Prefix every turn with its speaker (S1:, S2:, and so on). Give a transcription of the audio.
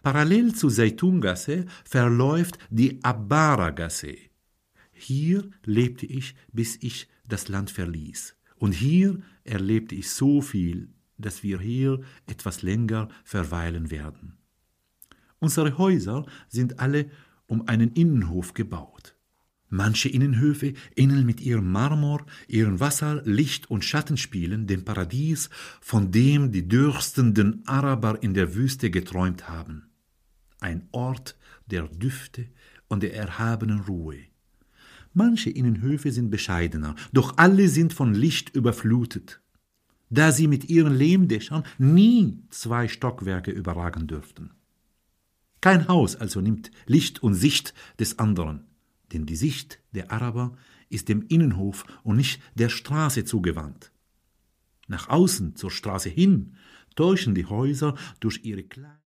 S1: Parallel zu Zeytungasse verläuft die Abbara-Gasse. Hier lebte ich, bis ich das Land verließ. Und hier erlebte ich so viel, dass wir hier etwas länger verweilen werden. Unsere Häuser sind alle um einen Innenhof gebaut. Manche Innenhöfe ähneln mit ihrem Marmor, ihren Wasser-, Licht- und Schattenspielen dem Paradies, von dem die dürstenden Araber in der Wüste geträumt haben. Ein Ort der Düfte und der erhabenen Ruhe. Manche Innenhöfe sind bescheidener, doch alle sind von Licht überflutet, da sie mit ihren Lehmdächern nie 2 Stockwerke überragen dürften. Kein Haus also nimmt Licht und Sicht des anderen, denn die Sicht der Araber ist dem Innenhof und nicht der Straße zugewandt. Nach außen zur Straße hin täuschen die Häuser durch ihre kleinen